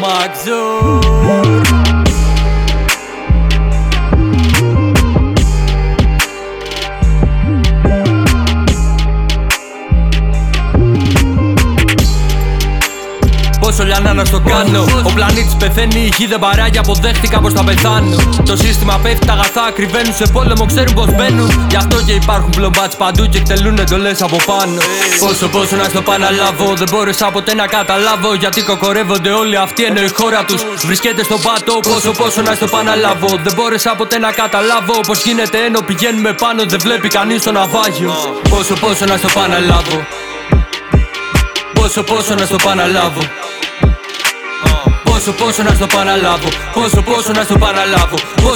Maxor. Πόσο λιανά να στο κάνω. Ο πλανήτης πεθαίνει, η γη δεν παράγει. Αποδέχτηκα πως θα πεθάνω. Το σύστημα πέφτει, τα αγαθά κρυβαίνουν σε πόλεμο, ξέρουν πως μπαίνουν. Γι' αυτό και υπάρχουν πλομπάτς παντού και εκτελούν εντολές από πάνω. Πόσο να στο επαναλάβω. Δεν μπόρεσα ποτέ να καταλάβω γιατί κοκορεύονται όλοι αυτοί ενώ η χώρα τους βρίσκεται στον πάτο. Πόσο να στο επαναλάβω. Δεν μπόρεσα ποτέ να καταλάβω πως γίνεται ενώ πηγαίνουμε πάνω. Δεν βλέπει κανείς το ναυάγιο. Πόσο να στο επαναλάβω. Πόσο να στο επαναλάβω. Πόσο να στο επαναλάβω. Πόσο να στο επαναλάβω.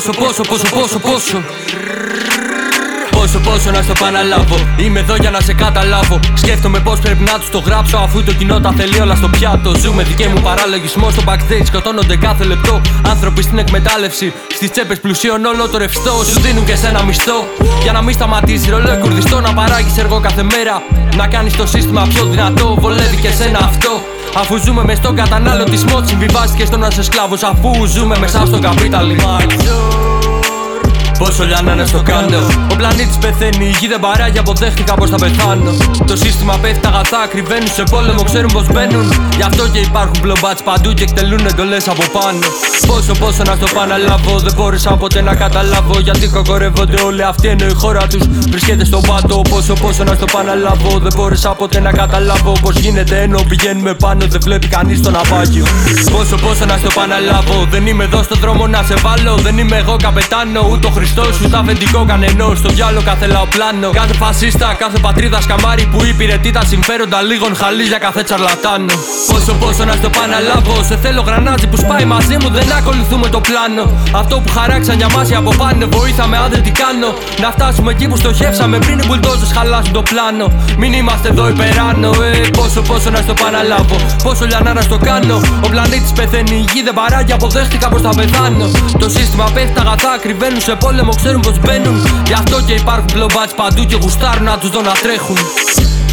Πόσο να στο επαναλάβω. Είμαι εδώ για να σε καταλάβω. Σκέφτομαι πως πρέπει να τους το γράψω αφού το κοινό τα θέλει όλα στο πιάτο. Ζούμε δική μου παραλογισμό στο backstage. Σκοτώνονται κάθε λεπτό άνθρωποι στην εκμετάλλευση. Στις τσέπες πλουσίων όλο το ρευστό. Σου δίνουν και σένα μισθό για να μην σταματήσει ρολόι κουρδιστό. Να παράγεις έργο κάθε μέρα. Να κάνεις το σύστημα πιο δυνατό. Βολεύει και σένα αυτό. Αφού ζούμε μες στον καταναλωτισμό, συμβιβάστηκες στο να είσαι σκλάβος. Αφού ζούμε μέσα στον καπιταλισμό. Πόσο λιανά να στο κάνω. Ο πλανήτης πεθαίνει, η γη δεν παράγει. Αποδέχτηκα πως θα πεθάνω. Το σύστημα πέφτει, τα αγαθά κρυβαίνουν σε πόλεμο, ξέρουν πως μπαίνουν. Γι' αυτό και υπάρχουν πλομπάτς παντού και εκτελούν εντολές από πάνω. Πόσο να στο επαναλάβω. Δεν μπόρεσα ποτέ να καταλάβω γιατί κοκορεύονται όλοι αυτοί ενώ η χώρα τους βρίσκεται στον πάτο. Πόσο να στο επαναλάβω. Δεν μπόρεσα ποτέ να καταλάβω πως γίνεται ενώ πηγαίνουμε πάνω. Δεν βλέπει κανείς το ναυάγιο. Πόσο να στο επαναλάβω. Δεν είμαι εδώ στον δρόμο να σε βάλω. Δεν είμαι εγώ καπετάνο, ούτε ο Χριστός, ούτε αφεντικό κανενός. Στο διάλο κάθε λαοπλάνο. Κάθε φασίστα, κάθε πατρίδα σκαμάρι που υπηρετεί τα συμφέροντα λίγων χαλής για κάθε τσαρλατάνο. Πόσο να στο επαναλάβω. Σε θέλω γρανάζι που σπάει μαζί μου, δεν ακολουθούμε το πλάνο. Αυτό που χαράξαν για μας οι από πάνω. Βοήθαμε αν δεν τι κάνω. Να φτάσουμε εκεί που στοχεύσαμε πριν οι μπουλντόζες χαλάσουν το πλάνο. Μην είμαστε εδώ υπεράνω. Πόσο να στο επαναλάβω. Πόσο λιανά να στο κάνω. Ο πλανήτης πεθαίνει, η γη δεν παράγει. Αποδέχτηκα πως θα πεθάνω. Το σύστημα πέφτει, τα αγαθά κρυβαίνουν σε πόλεμο, ξέρουν πως μπαίνουν. Γι' αυτό και υπάρχουν πλομπάτς παντού και γουστάρουν να τους δω να τρέχουν.